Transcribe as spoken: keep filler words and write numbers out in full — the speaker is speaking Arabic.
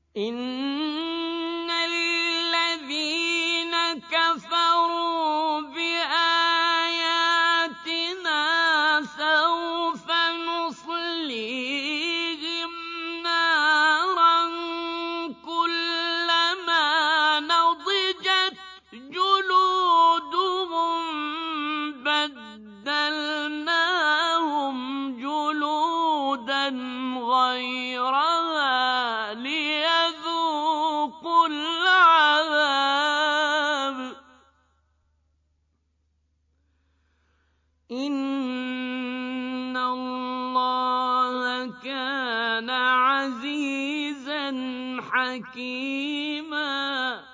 إِنَّ الَّذِينَ كَفَرُوا بِآيَاتِنَا سَوْفَ نُصْلِيهِمْ نَارًا كُلَّمَا نَضِجَتْ جُلُودُهُم بَدَّلْنَاهُمْ جُلُودًا غَيْرَهَا لِيَذُوقُوا الْعَذَابَ ۗ إِنَّ اللَّهَ كَانَ عَزِيزًا حَكِيمًا.